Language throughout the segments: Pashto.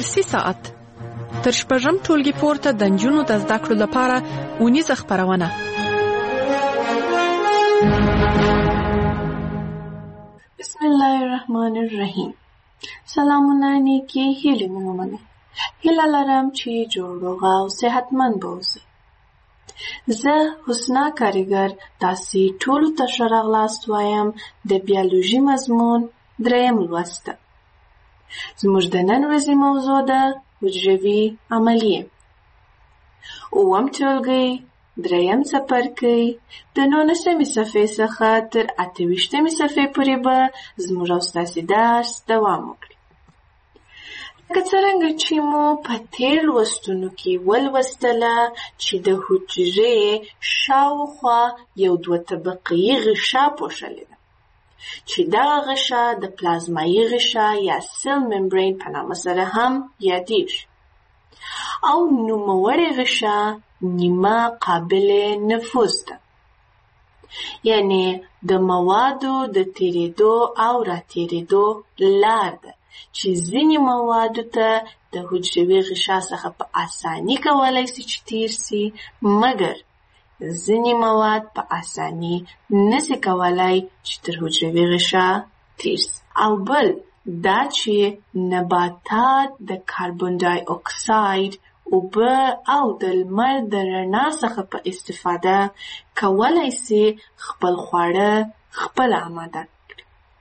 درسي ساعت تر شپږم ټولګي پورته د نجونو د زده کړو لپاره اونیزه خپرونه. بسم الله الرحمن الرحیم. سلامونه نیکی هیلې مې ومنئ. هیله لرم چې جوړ روغ او صحتمند به اوسئ. زه حسنا کاریګر تاسې ټولو ته ښه راغلاست وایم د بیولوژي مضمون 3 لوست ته. زموږ د نن ورځې موضوع ده حجروي عملیې. 9 ټولګی 3 څپرکی د 19 صفحې څخه تر 28 صفحې پورې به زموږ او ستاسې درس دوام وکړي. لکه څرنګه چې مو په تېر لوستونو کې ولوستله چې د حجرې شاوخوا یو 2 طبقې غشا پوښلې ده چې دغه غشا د پلازمایي غشا یا سیل ممبرین په نامه سره هم یادېږي او نوموړې غشا نیمه قابل نفوذ ده، یعنی د موادو د تیرېدو او راتېرېدو لار ده چې ځینې موادو ته د حجروي غشا څخه په اساني کولی سي چې تیر سي، مګر ځینې مواد په اساني نسي کولی چې تر حجروي غشا تیر سي. او بل دا چې نباتات د کاربن ډای اکساید، اوبه او د لمر د رڼا څخه په استفاده کولی سي خپل خواړه خپل آماده کړي.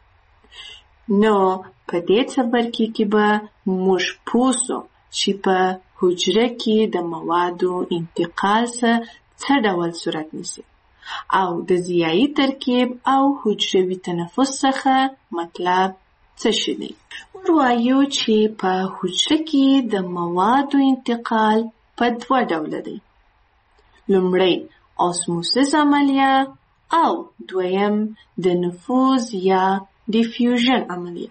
نو په دې څپرکي کې به موږ پوه سو چې په حجره کې د موادو انتقال څه ډول صورت نیسي او د ضیایي ترکیب او حجروي تنفس څخه مطلب څه شی دی. وایو چې په حجره کې د موادو انتقال په 2 ډوله دی. لومړی اسموسیس عملیه او دویم د نفوذ یا ډیفیوژن عملیه،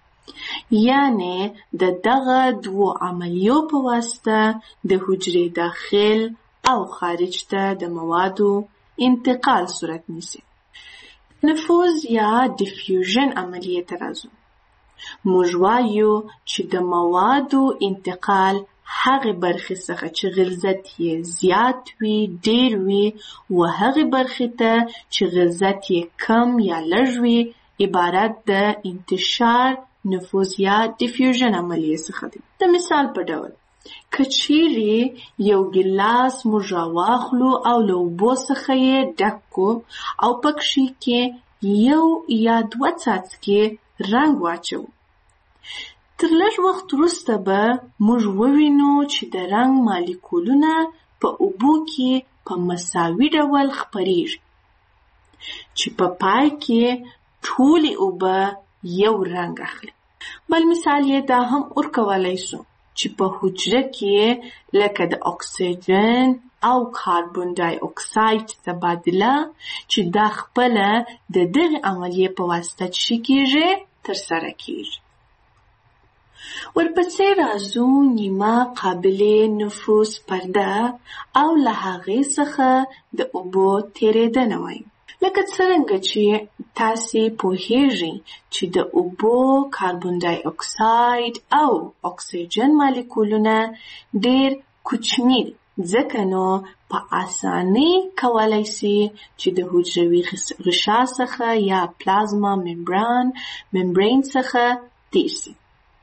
یعنی د دغه 2 عملیو په واسطه د حجرې داخل او خارج ته د موادو انتقال صورت نیسي. نفوذ یا ډیفیوژن عملیه ته راځو. موږ وایو چې د موادو انتقال هغه برخې څخه چې غلظت یې زیات وي، ډیر وي، و هغه برخې ته چې غلظت یې کم یا لږ وي عبارت د انتشار، نفوذ یا ډیفیوژن عملیې څخه دی. د مثال په ډول که چیرې یو ګیلاس موږ راواخلو او له اوبو څخه یې ډک کړو او پکښې کې 1 یا 2 څاڅکي رنګ واچو، تر لږ وخت وروسته به موږ ووینو چې د رنګ مالیکولونه په اوبو کې په مساوي ډول خپریږي چې په پای کې ټولې اوبه یو رنګ اخلي. بل مثال یې دا هم ورکولی سو چې په حجره کې لکه د اکسیجن او کاربن ډای اکساید تبادله چې دا خپله د دغه عملیې په واسطه چې کېږي ترسره کېږي. ورپسې راځو نیمه قابل نفوذ پرده او له هغې څخه د اوبو تېرېدنه وایو. لکه څرنګه چې تاسې پوهیږئ چې د اوبو کاربن ډای اکساید او اکسیجن مالیکولونه ډېر کوچني دي، ځکه نو په اسانۍ کولی سي چې د حجروي غشا څخه یا پلازما ممبرین څخه تیر سي.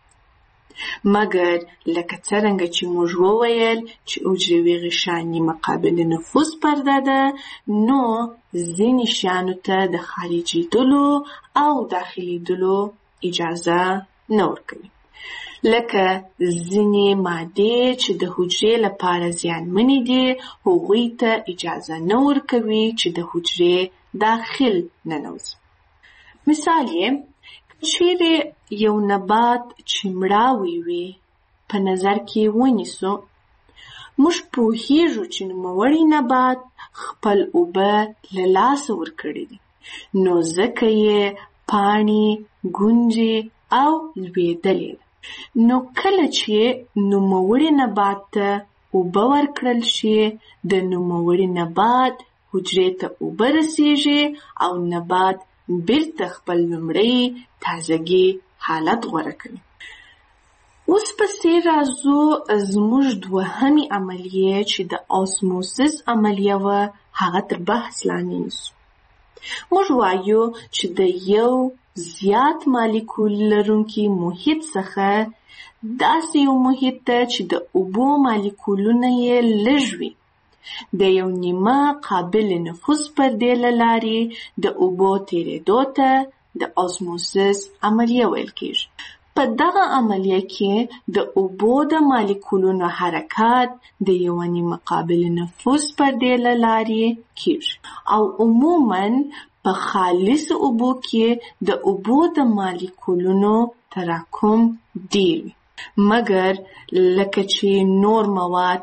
مګر لکه څرنګه چې موږ وویل چې حجروي غشا نیمه قابل نفوذ پرده ده، نو ځینې شیانو ته د خارجېدلو او داخلېدلو اجازه نه ورکوي، لکه ځینې مادې چې د حجرې لپاره زیانمنې دي هغوی ته اجازه نه ورکوي چې د حجرې داخل ننوځي. مثال یې چیرې یو نبات چې مړاوی وي په نظر کې ونیسو، موږ پوهیږو چې نوموړی نبات خپل اوبه له لاسه ورکړي دي، نو ځکه یې پاڼې، ګونجې او لوېدلې ده. نو کله چې نوموړي نبات ته اوبه ورکړل شي، د نوموړي نبات حجرې ته اوبه رسیږي او نبات بیرته خپل لومړی تازګي حالت غوره کوي. اوس پسې راځو زموږ دوهمې عملیه چې د آسموسیس عملیه وه هغه تر بحث لاندې نیسو. موږ وایو چې د یو زیات مالیکول لرونکي محیط څخه داسې یو محیط ته چې د اوبو مالیکولونه یې لږ وي د یو نیمه قابل نفوذ پردې له لارې د اوبو تېرېدو ته د آسموسیس عملیه ویل کېږي. په دغه عملیه کې د اوبو د مالیکولونو حرکت د یو نیمه قابل نفوذ پردې له لارې کېږي او عموماً په خالص اوبو کې د اوبو د مالیکولونو تراکم ډېر وي، مګر لکه چې نور مواد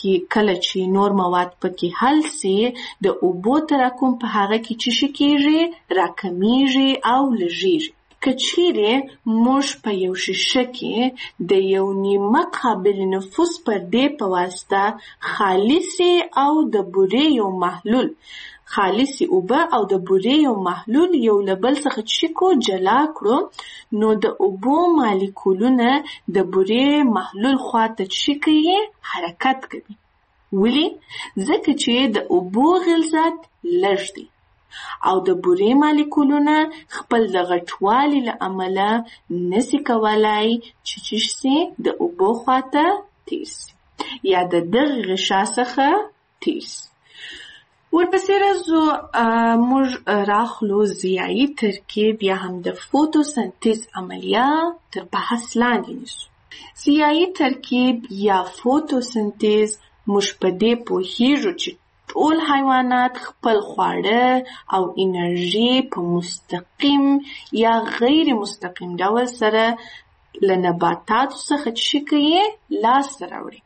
پکې حل سي د اوبو تراکم په هغه کې څه کېږي؟ راکمیږي او لږیږي. که چیرې موږ په یو شیشه کې د یو نیمه قابل نفوذ پردې په واسطه خالصې او د بورې یو محلول خالصې اوبه او د بورې یو محلول یو له بل څخه جلا کړو، نو د اوبو مالیکولونه د بورې محلول خواته حرکت کوي. ولې؟ ځکه چې د اوبو غلظت لږ دی او د بورې مالیکولونه خپل د غټوالي له امله نسي کولای چې د اوبو خواته تېر سي یا د دغه غشا څخه تېر سي. ورپسې راځو موږ راخلو ضیایي ترکیب یا هم د فوتوسنتیز عملیه تر بحث لاندې نیسو. ضیایي ترکیب یا فوتوسنتیز موږ په دې پوهیږو چې ټول حیوانات خپل خواړه او انرژي په مستقیم یا غیر مستقیم ډول سره له نباتاتو څخه لاسته راوړي.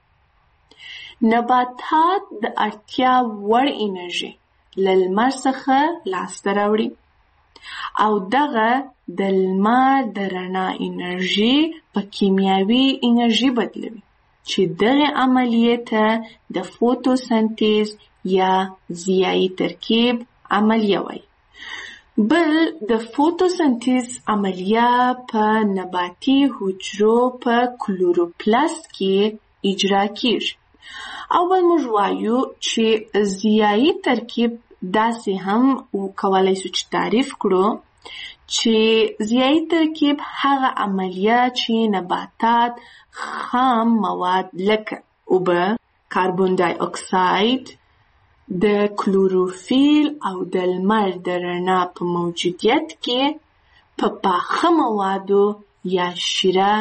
نباتات د اړتیا وړ انرژي له لمر څخه لاسته راوړي او دغه د لمر د رڼا انرژي په کیمیاوي انرژي بدلوي چې دغه عملیې ته د فوتوسنتیز یا ضیایي ترکیب عملیه وایي. بل د فوتوسنتیز عملیه په نباتي حجرو په کلوروپلاست کې اجرا کیږي. اول موږ وایو چې ضیایي ترکیب داسې هم کولای شو چې تعریف کړو چې ضیایي ترکیب هغه عملیه چې نباتات خام مواد لکه اوبه، کاربن دای اکساید، د کلوروفیل او د لمر د رڼا په موجودیت کې په پاخه موادو یا شیره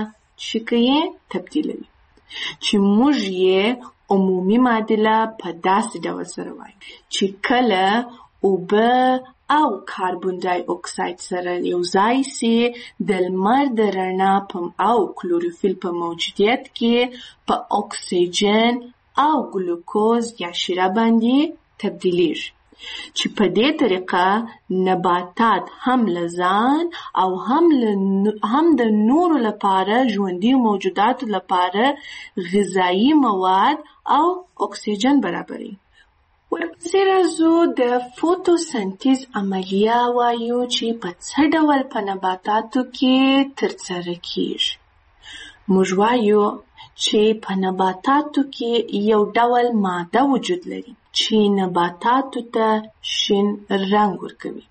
تبدیلوي چې موږ یې عمومي معادله په داسې ډول سره وایو چې کله اوبه او کاربن دای اکساید سره یو ځای سي د لمر د رڼا او کلوروفیل په موجودیت کې په اکسیجن او ګلوکوز یا شیره باندې تبدیلیږي چې په دې طریقه نباتات هم له ځان او هم د نورو لپاره ژوندي موجوداتو لپاره غذایي مواد او اکسیجن برابروي. ورپسې راځو د فوتوسنتیز عملیه وایو چې په څه ډول په نباتاتو کې ترسره کیږي. موږ وایو چې په نباتاتو کې یو ډول ماده وجود لري چې نباتاتو ته شین رنګ ورکوي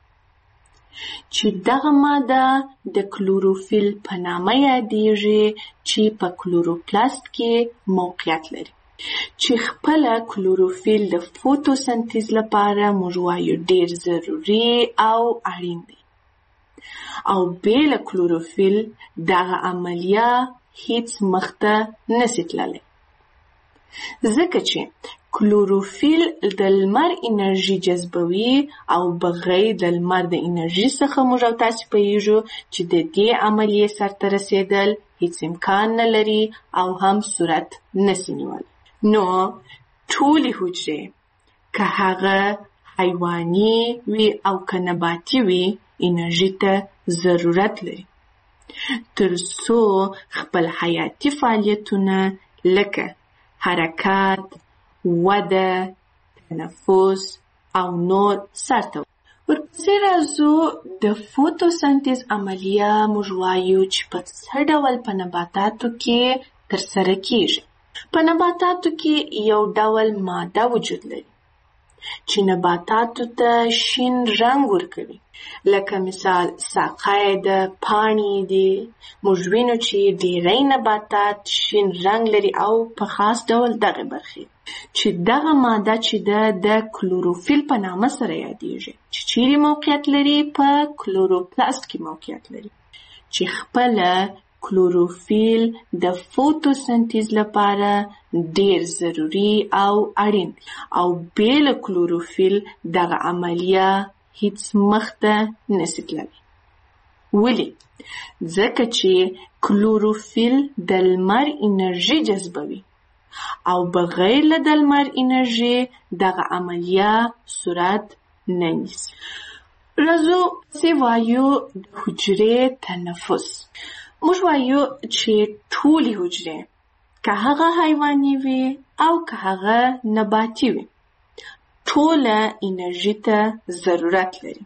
چې دغه ماده د کلوروفیل په نامه یادیږي چې په کلوروپلاست کې موقعیت لري چې خپل کلوروفیل د فوتوسنتیز لپاره موږ وایو ډیر ضروري او اړین دی او بې له کلوروفیل دغه عملیه هیڅ مخته نشي تللی ځکه چې کلوروفیل د لمر انرژي جذبوي او بغیر د لمر د انرژي څخه موږ تاسو پوهیږو چې د دې عملیې سرته رسیدل هیڅ امکان نه لري او هم صورت نشي نیولی. نو ټولې حجرې که هغه حیواني وي او که نباتي وي انرژي ته ضرورت لري تر څو خپل حیاتي فعالیتونه لکه حرکت، وده، تنفس او نور سرته ورپسې راځو د فوتوسنتیز عملیه موږ وایو چې په څه ډول په نباتاتو کې ترسره کیږي. په نباتاتو کې یو ډول ماده وجود لري چې نباتاتو ته شین رنګ ورکوي. لکه مثال ساقه د پاڼې دي. موږ وینو چې ډیری نباتات شین رنګ لري او په خاص ډول دغه برخې چې دغه ماده چې د کلوروفیل په نامه سره یادیږي چې چیرې موقعیت لري په کلوروپلاست کې موقعیت لري چې خپل کلوروفیل د فوتوسنتیز لپاره ډیر ضروری او اړین او بېل کلوروفیل دغه عملیه هیڅ مخته نشي تللی. ولې؟ ځکه چې کلوروفیل د لمر انرژي جذبوي او بغیر له د لمر انرژي دغه عملیه صورت نه نیسي. راځو چې وایو د حجرې تنفس. موږ وایو چې ټولې حجرې که هغه حیواني وي او که هغه نباتي وي ټوله انرژي ته ضرورت لري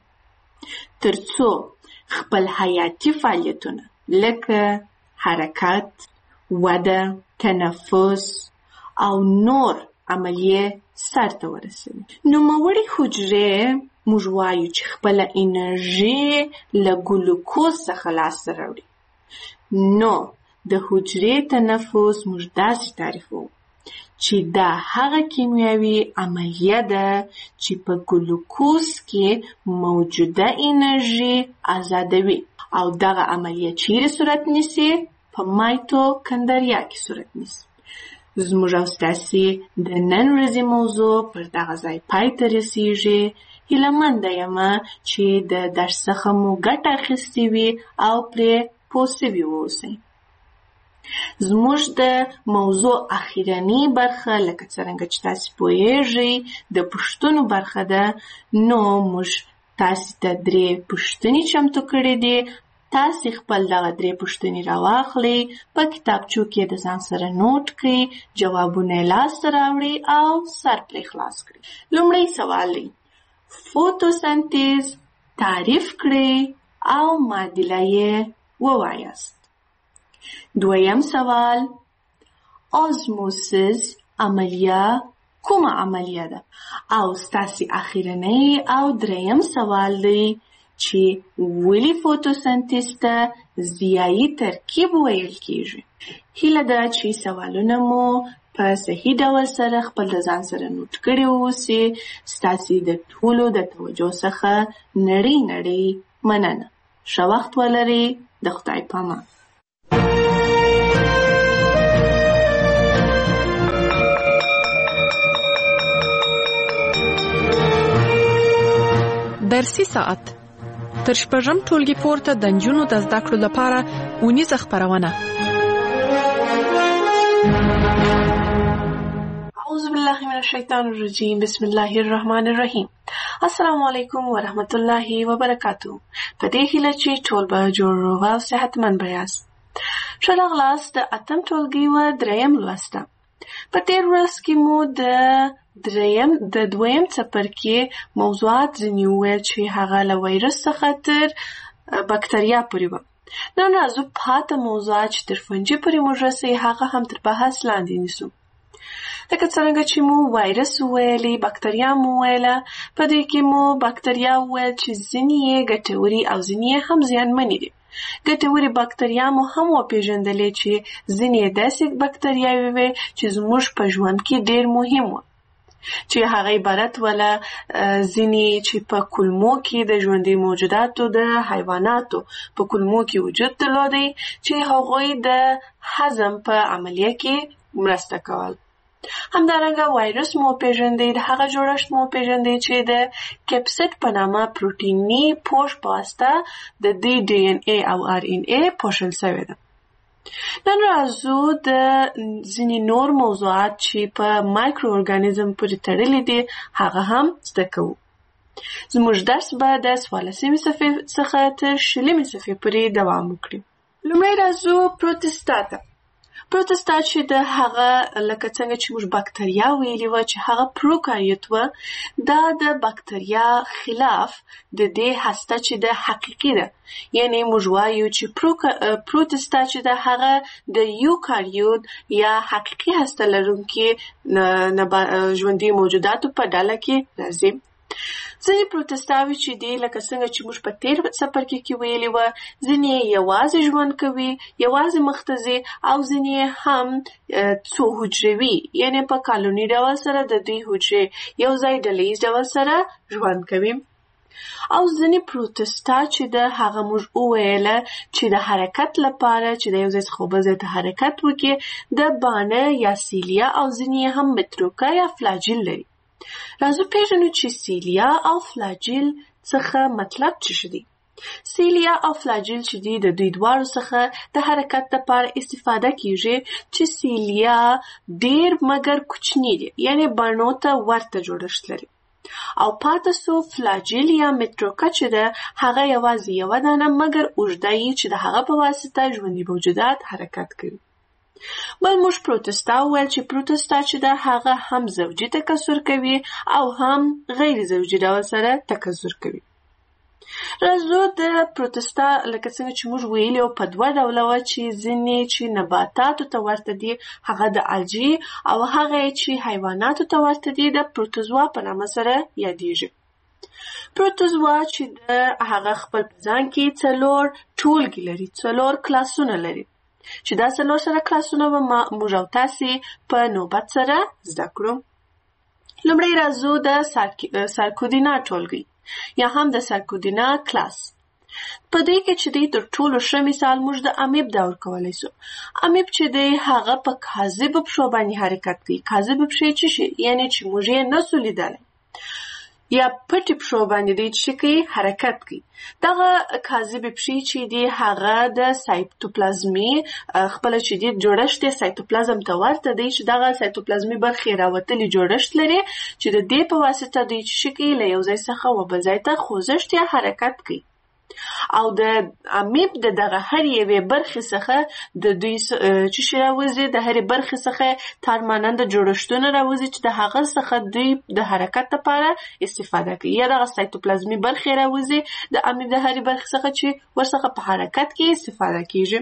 ترڅو خپل حیاتي فعالیتونه لکه حرکت، وده، تنفس او نور عملیه سرته ورسوي. نوموړې حجرې موږ وایو چې خپل انرژي له ګلوکوز څخه لاسته راوړي. نو د حجرې تنفس موږ داسې تعریفوو چې دا هغه کیمیاوي عملیه ده چې په ګلوکوز کې موجوده انرژي آزادوي او دغه عملیه چیرې صورت نیسي؟ په مایتوکندریا کې صورت نیسي. زموږ او ستاسې د نن ورځې موضوع پر دغه ځای پای ته رسیږي. هیلهمنده یمه چې د درس څخه مو ګټه اخیستې وي او پرې پوه سوي واوسئ. زموږ د موضوع اخیرنۍ برخه لکه څرنګه چې تاسې پوهیږئ د پوښتنو برخه ده. نو موږ تاسې ته 3 پوښتنې چمتو کړې دي. تاسې خپل دغه 3 پوښتنې راواخلئ، په کتابچو کې د ځان سره نوټ کړئ، جوابونه یې لاسته راوړئ او سر پرې خلاص کړئ. لومړی سوال دی فوتوسنتیز تعریف کړئ او معادله یې ووایاست. دویم سوال آزموسیس عملیه کومه عملیه ده؟ او ستاسې اخیرنۍ او دریم سوال دی چې ولې فوتوسنتیز ته ضیایي ترکیب ویل کیږي. هیله ده چې سوالونه مو په صحیح ډول سره خپل د ځان سره نوٹ کړي اوسئ. ستاسې د ټولو د توجه څخه نړۍ مننه. ښه وخت ولرئ. د خدای پامان. درسي ساعت تر شپږم ټولګي پورته د نجونو د زده کړو لپاره اونیزه خپرونه. اعوذ بالله من الشیطان الرجیم. بسم الله الرحمن الرحیم. السلام علیکم ورحمت الله وبرکاتو. په دې هیله چې ټول به جوړ روغ او صحتمند به یاست. ښه راغلاست د 8م ټولګي و 3م لوسته. په تېر ورځ کې مو د دویم څپرکي موضوعات ځینې وویل چې هغه له وایرس څخه تر بکتریا پورې وه. نن راځو پاته موضوعات چې تر فنجي پورې موږ رسوي هغه هم تر بحث لاندې نیسو. لکه څرنګه چې مو وایرس وویلې، بکتریا مو وویله. په دې کې مو بکتریا وویل چې ځینې یې ګټورې او ځینې یې هم زیانمنې دي. ګټورې بکتریا مو هم وپېژندلې چې ځینې یې داسې بکتریاوې وې چې زموږ په ژوند کې ډېر مهم وو چې هغه عبارت ولا ځینې چې په کولمو کې د ژوندي موجوداتو د حیواناتو په کولمو کې وجود درلودی چې هغوی د هضم په عملیه کې مرسته کول. همدارنګه وایرس مو پیژندې، د هغه جوړښت مو پیژندې چې د کیپسیډ په نامه پروتیني پوښ په واسطه د دې ډي ان اي او ار ان اي پوښل شوی ده. نن راځو د ځینې نور موضوعات چې په مایکرو ارګانیزم پورې تړلي دي هغه هم زده کوو. زموږ درس به د 14مې صفحې څخه تر 20مې صفحې پورې دوام وکړي. لومړی راځو پروتستاتا. پروتستا چې د هغه لکه څنګه چې موږ بکتریا ویلي وه چې هغه پروکاریوت وه، دا د بکتریا خلاف د دې هسته چې د حقیقي ده، یعنی موږ وایو چې پروتستا چې د هغه د یوکاریوت یا حقیقي هسته لرونکي ژوندي موجوداتو په ډله کې راځي. ځینې پروتستاوي چې دي لکه څنګه چې موږ په تیر څپرکي کې ویلي وه، ځینې یوازې ژوند کوي، یوازې مخ ته ځي، او ځینې هم څو حجروي، یعنی په کالوني ډول سره د دوی حجرې یو ځای ډلیز ډول سره ژوند کوي. او ځینې پروتستا چې د هغه موږ وویله چې د حرکت لپاره چې د یو ځای څخه بل ځای ته حرکت وکړي د بانه یا سیلیا او ځینې هم متروکه یا فلاجیل لري. راځو پیژنو چې سیلیا او فلاجیل څخه مطلب څه دی. سیلیا او فلاجیل چې دی د دوی دواړو څخه د حرکت لپاره استفاده کیږي، چې سیلیا ډیر مګر کوچنی دی، یعنی بڼو ته ورته جوړښت لري، او پاتې سو فلاجیل یا متروکه چې ده هغه یوازې یوه دانه مګر اوږده یي چې د هغه په واسطه ژوندي موجودات حرکت کوي. بل موږ پروتستا وویل چې پروتستا چې ده هغه هم زوجي تکثر کوي او هم غیر زوجي ډول سره تکثر کوي. راځو د پروتستا لکه څنګه چې موږ ویلي په دوه ډوله وه، چې ځینې چې نباتاتو ته ورته دي هغه د الجی، او هغه چې حیواناتو ته ورته دي د پروتوزوا په نامه سره یادیږي. پروتوزوا چې د هغه خپل په ځان کې 4 ټولګي لري، 4 کلاسونه لري، چې دا 4 سره کلاسونه به موږ او تاسې په نوبت سره زده کړو. لومړی راځو د سارکودینا ټولګي یا هم د سارکودینا کلاس. په دې کې چې دی تر ټولو ښه مثال موږ د امیب دا ورکولی سو. امیب چې دی هغه په کاذبو پښو باندې حرکت کوي. کاذبې پښې څه شي؟ یعنی چې موږ یې نسو لیدلی، یا پټې پښو باندې دی چې کوي حرکت کوي. دغه کاذبې پښې چې دی هغه د سایتوپلازمي خپله چې دی جوړښت یې سایتوپلازم ته ورته دی، چې دغه سایتوپلازمي برخې راوتلي جوړښت لري، چې د دې په واسطه دی چې کوي له یو ځای څخه و بل ځای ته خوځښت یا حرکت کوي. او د امیب د دغه هر یوې برخې څخه د دوی چې شي راوځي، د هرې برخې څخه تارماننده جوړښتونه راوځي چې د هغه څخه دوی د حرکت لپاره استفاده کوي، یا دغه سایتوپلازمي برخې راوځي د امیب د هرې برخې څخه چې ورڅخه په حرکت کې استفاده کیږي.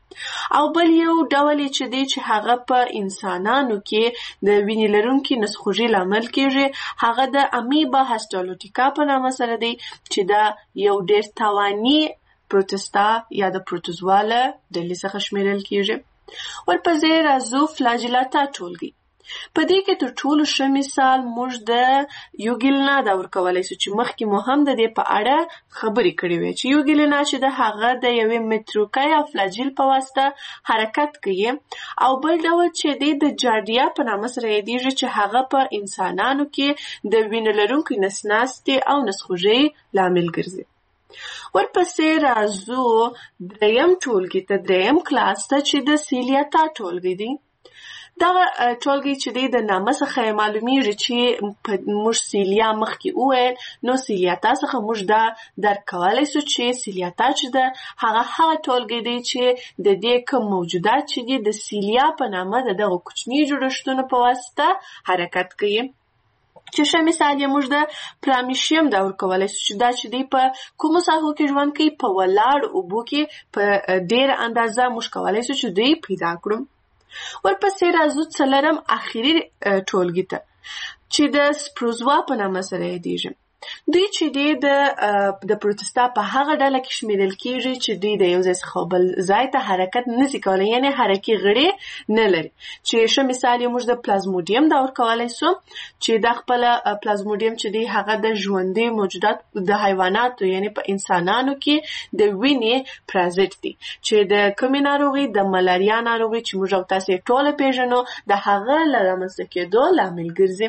او بل یو ډول چې دی چې هغه په انسانانو کې د وینې لرونکي نسخوږي لامل کیږي، هغه د امیبا هسټالوټیکا په نامه سره دی، چې دا یو ډیر تاواني پروتستا یا د پروتوزوا له ډلې څخه شمیرل کیږي. ورپسې راځو فلاجیلاتا ټولګي. په دې کې تر ټولو ښه مثال موږ د یوګیلنا دا ورکولی سو، چې مخکې مو هم د دې په اړه خبرې کړې وې، چې یوګیلنا چې د هغه د یوې متروکه یا فلاجیل په واسطه حرکت کوي. او بل ډول چې دی د جاردیا په نامه سره یادیږي، چې هغه په انسانانو کې د وینې لرونکي نسناستې او نسخوږۍ لامل ګرځي. ورپسې راځو دریم ټولګي ته، دریم کلاس ته، چې د سیلیاتا ټولګي دی. دغه ټولګي چې دی د نامه څخه معلومیږي چې موږ سیلیا مخکې وویل، نو سیلیاتا څخه موږ دا درک کولی سو چې سیلیاتا چې ده هغه ټولګي دی چې د دې کوم موجودات چې دي د سیلیا په نامه د دغه کوچني جوړښتونو په واسطه حرکت کوي. چې ښه مثال یې موږ د پرامیشیم دا ورکولی سو، چې دا چې دی په کومو ساحو کې ژوند کوي؟ په ولاړو اوبو کې په ډېره اندازه موږ کولی سو چې دوی پیدا کړو. ورپسې راځو څلورم اخري ټولګي ته، چې د سپروزوا په نامه سره یادیږي. دوی چې دی د پروتستا په هغه ډله کې شمیرل کیږي چې دوی د یو ځای څخه بل ځای ته حرکت نشي کولی، یعنی حرکي غړي نه لري. چې ښه مثال یې موږ د پلازمودیم دا ورکولی سو، چې دا خپله پلازمودیم چې دی هغه د ژوندي موجودات د حیواناتو یعنی په انسانانو کې د وینې پرازیت دی، چې د کومې ناروغي؟ د ملاریا ناروغي چې موږ او تاسې ټوله پیژنو، د هغه له رامنځته کېدو لامل ګرځي.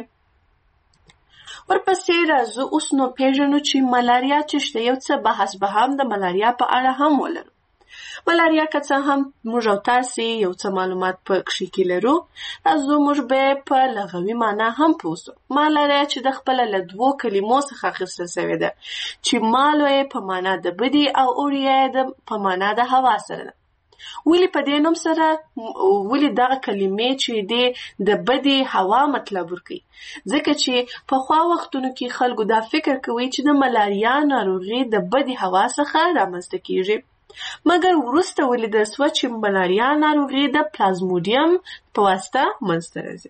ورپسې راځو اوس نو پیژنو چې ملاریا څه شته. یو څه بحث به هم د ملاریا په اړه هم ولرو. ملاریا که څه هم موږ او تاسې یو څه معلومات په کښې کې لرو، راځو موږ به په لغوي معنا هم پوه سو. ملاریا چې د خپله له 2 کلمو څخه اخیستل سوې ده، چې مالو یې په معنا د بدي او اوریا یې په معنا د هوا سره ده. ولې په دې نوم سره ولې دغه کلمې چې د بدې هوا مطلب ورکوي؟ ځکه چې پخوا وختونو کې خلکو دا فکر کوي چې د ملاریا ناروغي د بدې هوا څخه رامنځته کیږي، مګر وروسته ولیدل سوه چې ملاریا ناروغي د پلازمودیم په واسطه منځته راځي.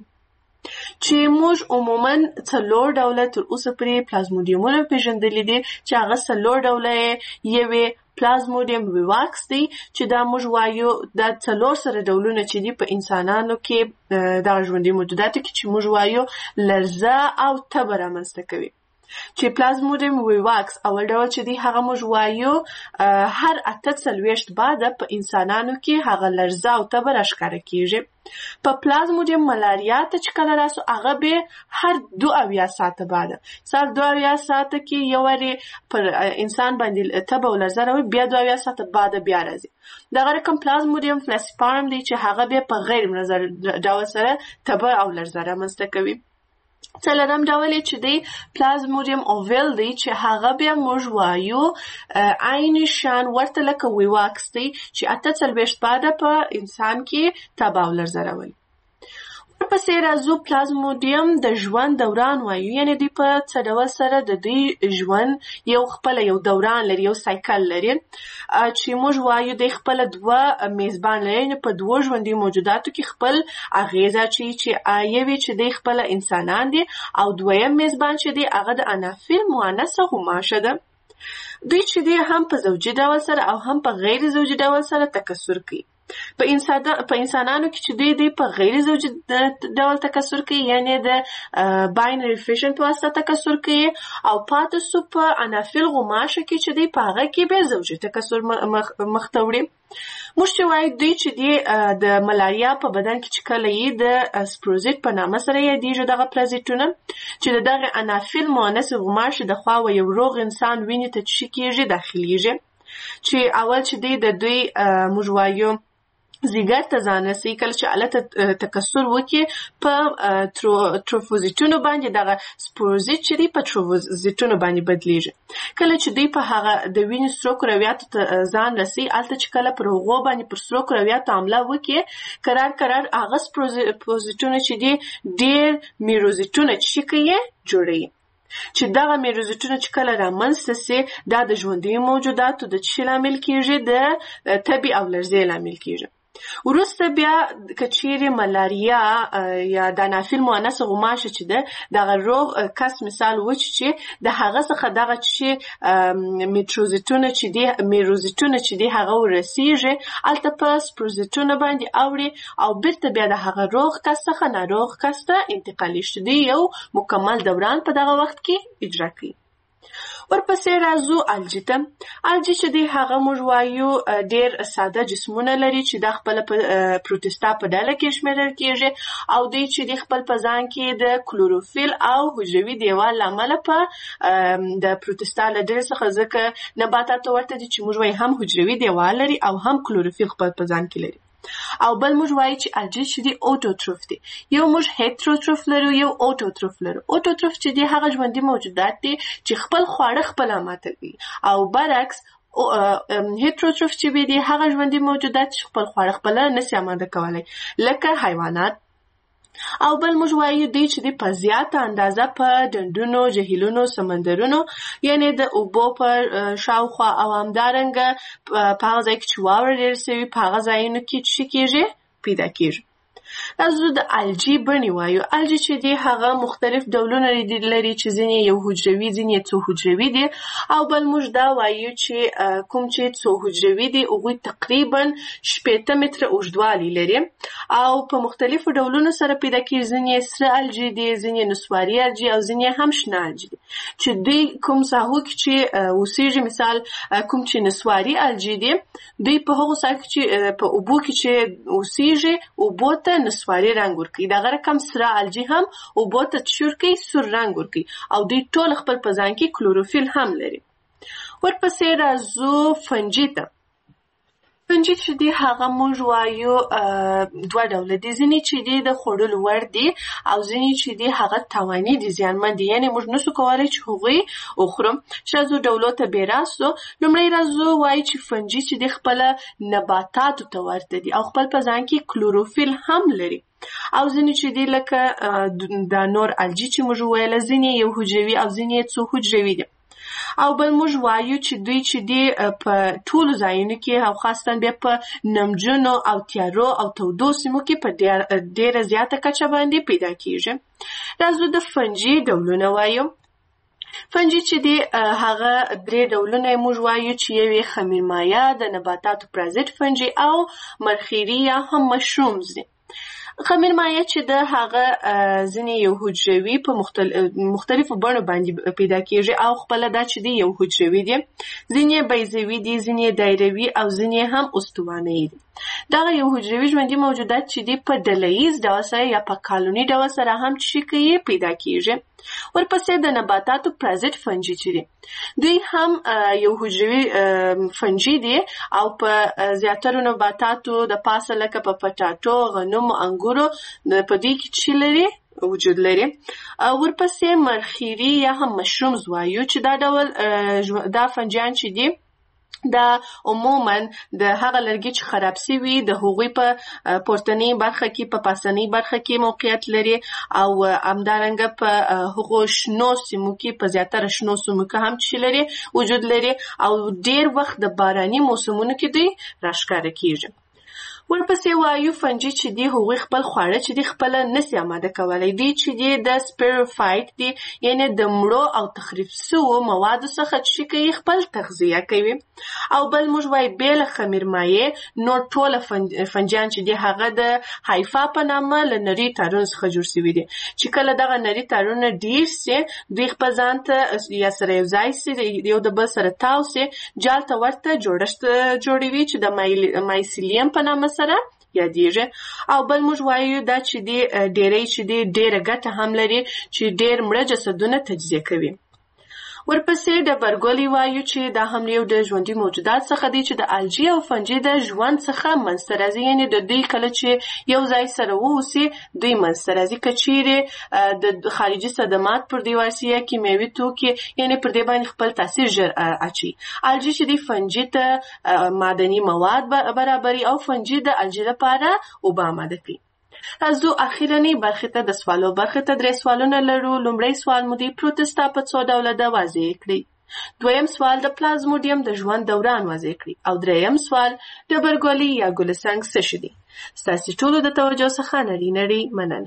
چې موږ عموما 4 ډوله تر اوسه پورې پلازمودیمونه پیژندلي دي، چې هغه 4 ډوله یوې پلازمودیم ویواکس دی، چې دا موږ وایو دا 4 سره ډولونه چې دي په انسانانو کې د ژوندي موجوداتو کې چې موږ وایو لرزه او تبه رامنځته کوي. چې پلازمودیم ویواکس اول ډول چې دی هغه موږ وایو هر 48 بعده په انسانانو کې هغه لرزه او تبه راښکاره کیږي. په پلازمودیم ملاریا ته چې کله راسو هغه به هر 72 ساعته بعده سال 72 ساعته کې یو وری پر انسان باندې تبه او لرزه راوي، بیا 72 ساعته بعده بیا راځي. دغه رقم پلازمودیم فلاسپارم دی چې هغه به په غیر منظر ډول سره تبه او لرزه رامنځته کوي. څلورم ډول چې دی پلازمودیم اوویل دی چې هغه بیا موږ وایو عین شان ورته لکه ویواکس دی چې 48 بعده په انسان کې تبه او لرزه راولي. ورپسې راځو پلازمودیم د ژوند دوران وایو، یعنی دوی په څه ډول سره د دوی ژوند یو خپله یو دوران لري، یو سایکل لري چې موږ وایو دوی خپله 2 میزبان لري، یعنی په 2 ژوندي موجوداتو کې خپل اغیزه چې یوې چې دوی خپله انسانان دي او دویم میزبان چې دی هغه د انافیل مؤنثه غوماشه ده. دوی چې دی هم په زوجي ډول سره او هم په غیر زوجي ډول سره تکثر کوي. په انسانانو کې چې دوی په غیر زوجي ډول تکثر کوي، یعنی د باینري فیشن په واسطه تکثر کوي، او پاتې سو په انافیل غوماشه کې چې دوی په هغه کې به زوجي تکثر مخته وړي. موږ چې وایو دوی چې دی د ملاریا په بدن کې چې کله یې د سپروزیت په نامه سره یادیږي دغه پلازیټونه چې دغه انافیل مؤنثه غوماشه د خوا یو روغ انسان وینې ته چې کېږي داخليږي، چې اول چې دی د دوی موږ وایو زیګر ته ځان رسي، کله چې الته تکثر وکړي په تروفوزیټونو باندې دغه سپوروزیت چې دی په تروفوزیټونو باندې بدلیږي. کله چې دوی په هغه د وینې سرو کرویاتو ته ځان رسي، الته چې کله پر هغو باندې پر سرو کرویاتو حمله وکړي، قرار هغه سپوروزیټونه چې دی ډېر میروزیټونه چې کوي جوړوي، چې دغه میروزیټونه چې کله رامنځته سي دا د ژوندي موجوداتو د څه لامل کیږي؟ د تبې او لرزې لامل کیږي. وروسته بیا کچېرې ملاریا یا د انافیل مؤنثه غوماشه چې ده دغه روغ کس مثال وچ چې د هغه څخه دغه چې میروزیټونه چې دی هغه ورسیږي، الته په سپروزیټونه باندې اوړي او بیرته بیا د هغه روغ کس څخه ناروغ کس ته انتقالي شي، دی یو مکمل دوران په دغه وخت کې اجرا کوي. ورپسې راځو الجی ته. الجی چې دی هغه موږ وایو ډېر ساده جسمونه لري چې د خپل پروتستا په ډله کې شمیرل کیږي، او دوی چې د خپل په ځان کې د کلوروفیل او حجروي دیوال لامل په د پروتستا له ډلې څخه ځکه نباتاتو ورته دي چې موږ وایو هم حجروي دیوال لري او هم کلوروفیل خپل په ځان کې لري. او بل موږ وایو چې الجی چې دی اوټوټروف دی. یو موږ هیټروټروف لرو، یو اوټوټروف لرو. اوټوټروف چې دی هغه ژوندي موجودات دي چې خپل خواړه خپله ماتوي، او برعکس هیټروټروف چې دی هغه ژوندي موجودات چې خپل خواړه خپله نسي اماده کولی، لکه حیوانات. او بل موږ وایو دی چې دی په زیاته اندازه په ډنډونو، جهیلونو، سمندرونو، یعنی د اوبو په شاوخوا او همدارنګه په هغه ځای کې چې واوره ډېره سوي په هغه ځایونو کې څه کېږي؟ پیدا کېږي. راځو د الجی بڼې وایو. الجی چې دی هغه مختلف ډولونه لري چې ځینې یو حجروي، ځینې څو حجروي دي، او بل موږ دا وایو چې کوم چې څو حجروي دي هغوی تقریبا 18 متره اوږدوالی لري او په مختلفو ډولونو سره پیدا کېږي. ځینې سره الجی دي، ځینې نسواري الجی او ځینې هم شنه الجی دي، چې دوی کوم ساحو کې چې اوسېږي، مثال کوم چې نسواري الجی دي دوی په هغو ساحو کې چې په اوبو کې چې اوسېږي اوبو ته نسواري رنګ ورکوي، دغه رقم سره الجی هم اوبو ته چور کوي، سور رنګ ورکوي، او دوی ټول خپل په ځان کې کلوروفیل هم لري. ورپسې راځو فنجي ته. فنجي چې دی هغه موږ وایو دوه ډوله دي. ځینې چې دی د خوړلو وړ دي او ځینې چې دی هغه تاواني دي، زیانمن دي، یعنې موږ نشو کولی چې هغوی وخورو. شازو ډولو ته بې راستو. لومړی رازو وایي چې فنجي چې دی خپله نباتاتو ته ورته دي او خپل په ځان کې کلوروفیل هم لري. او ځینې چې دی لکه دا نور الجی چې موږ ویله، ځینې یو حجروي او ځینې څو حجروي دي. او بل موږ وایو چې دوی چې دی په ټولو ځایونو کې او خاصتاً بیا په نمجنو او تیارو او تودو سیمو کې په ډېره زیاته کچه باندې پیدا کیږي. راځو د فنجي ډولونه وایو. فنجي چې دی هغه درې ډولونه موږ وایو چې یو یې خمیرمایه، د نباتاتو پرازیت فنجي او مرخیري یا هم مشرومز دي. خمیرمایه چې د هغه ځینې یو حجروي په مختلفو بڼو باندې پیدا کیږي او خپله دا چې دی یو حجروي دي، ځینې بیضوي دي، ځینې دایروي او ځینې هم استوانه‌یي دي. دغه یو حجروي ژوندي موجودات چې دی په ډلهییز ډول سره یا په کالوني ډول سره هم چې کوي پیدا کیږي. ورپسې د نباتاتو پرازیت فنجي چې دي دوی هم یو حجروي فنجي دي او په زیاترو نباتاتو د پاسه لکه په پټاټو، غنمو، انګورو په دې کې چې لري وجود لري. ورپسې مرخیري یا هم مشرومز وایو چې دا ډول دا فنجیان چې دي دا عموماً د هغه لرګي چې خراب سوي د هغوی په پورتنۍ برخه کې په پاسنۍ برخه کې موقعیت لري او همدارنګه په هغو شنو سیمو کې په زیاتره شنو سیمو کې هم چې لري وجود لري او ډېر وخت د باراني موسمونو کې دوی راښکاره کیږي. ورپسې وایو فنجي چې دی هغوی خپل خواړه چې دی خپله نسي آماده کولی. دی چې دی د سپیروفایټ دی، یعنې د مړو او تخریب سوو موادو څخه چې کوي خپل تغذیه کوي. او بل موږ وایو بې له خمیرمایې نور ټوله فنجیان چې دی هغه د هایفا په نامه له نري تارونو څخه جوړ سوي دي چې کله دغه نري تارونه ډېر سي دوی خپل ځان ته یا سره یو ځای سي، یو د بل سره تاو سي، جال ته ورته جوړښت جوړوي چې د مایسیلیم په نامه سره یادیږي. او بل موږ وایو دا چې دی ډېری چې دی ډېره ګټه هم لري چې ډېر مړه جسدونه تجزیه کوي. ورپسې د برګولی وایو چې دا هم یو د ژوندي موجودات څخه دی چې د الجی او فنجي د ژوند څخه منځته راځي، یعنې د دوی کله چې یو ځای سره واوسي دوی منځته راځي. که چیرې د خارجي صدمات پر دې واسي یا کیمیاوي توکي یعنې پر دې باندې خپل تاثیر ژر اچوي. الجی چې دی فنجي ته معدني مواد برابري او فنجي د الجی لپاره اوبه آماده کوي. راځو اخیرنۍ برخې ته د سوالو برخې ته 3 سوالونه لرو. لومړی سوال مو دی پروتستا په څو ډوله ده واضح کړئ. دویم سوال د پلازموډیم د ژوند دوران واضح کړئ. او دریم سوال د برګولی یا ګلسنګ څه شي دي. ستاسې ټولو د توجه څخه نړۍ مننه.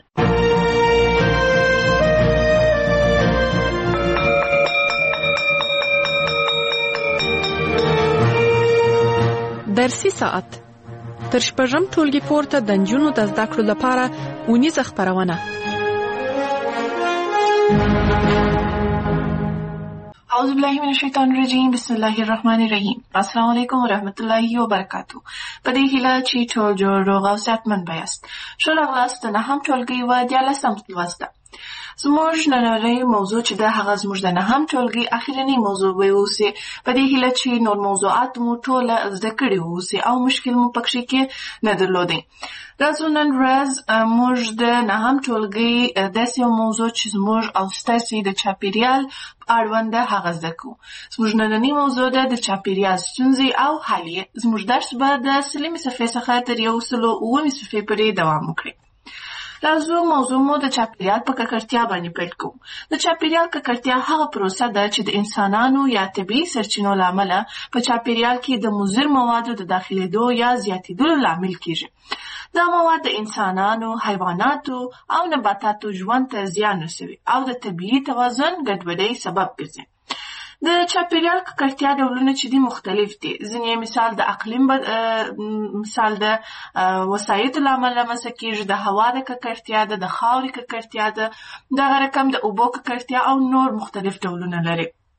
درسي ساعت تر شپږم ټولګي پورته د نجونو د زده کړو لپاره اونیزه خپرونه. اعوذ بالله من الشیطان الرجیم، بسم الله الرحمن الرحیم. السلام علیکم ورحمت الله وبرکاتو. په دې هیله چې ټول جوړ روغ او صحتمند یاست. ښه راغلاست د 9م ټولګي و 14م لوست ته. زموږ نننۍ موضوع چې ده هغه زموږ د 9م ټولګي اخیرنۍ موضوع به اوسي. په دې هیله چې نور موضوعات مو ټوله زده کړي اوسي او مشکل مو پکښې کې نه درلودی. راځو نن ورځ موږ د 9م ټولګي داسې یو موضوع چې زموږ او ستاسې د چاپېریال اړوند ده هغه زده کوو. زموږ نننۍ موضوع ده د چاپېریال ستونزې او حل یې. زموږ درس به د 100مې صفحې څخه تر 109مې صفحې پورې دوام وکړي. راځو موضوع مو د چاپېریال په ککړتیا باندې پیل کوو. د چاپېریال ککړتیا هغه پروسه ده چې د انسانانو یا طبیعي سرچینو له امله په چاپېریال کې د مضر موادو د داخلېدو یا زیاتېدلو لامل کیږي. دا مواد د انسانانو، حیواناتو او نباتاتو ژوند ته زیان رسوي او د طبیعي توازن ګډوډۍ سبب ګرځي. د چاپېریال ککړتیا ډولونه چې دي مختلف دي. ځینې مثال د اقلیم مثال د وسایطو له امله رامنځته کېږي، د هوا د ککړتیا ده، د خاورې ککړتیا ده، دغه رقم د اوبو ککړتیا او نور مختلف ډولونه لري.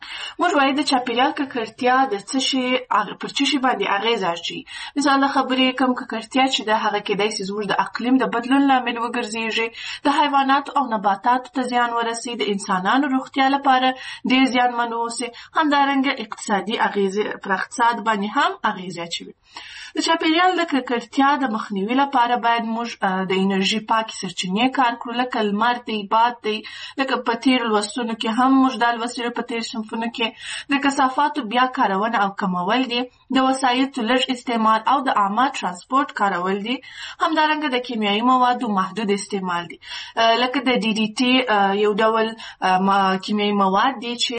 موږ وایو د چاپیریال ککړتیا د څه شي پر څه شي باندې اغیزه اچوي. مثال د خبرې کوم ککړتیا چې د هغه کېدای شي زموږ د اقلیم د بدلون لامل وګرځېږي، د حیواناتو او نباتاتو ته زیان ورسي، د انسانانو روغتیا لپاره ډېر زیانمن واوسي، همدارنګه اقتصادي اغیزې پر اقتصاد باندې هم اغیزه اچوي. د چاپیریال د ککړتیا د مخنیوي لپاره باید موږ د انرژي پاکې سرچینې کار کړو، لکه لمر دی، باد دی، لکه په تېرو لوستونو کې هم موږ دا لوستلي په تېر صنفونو کې د کثافاتو بیا کارونه او کمول دي، د وسایطو لږ استعمال او د عامه ترانسپورت کارول دي، همدارنګه د کیمیاوي موادو محدود استعمال دي، لکه د DDT یو ډول کیمیاوي مواد دي چې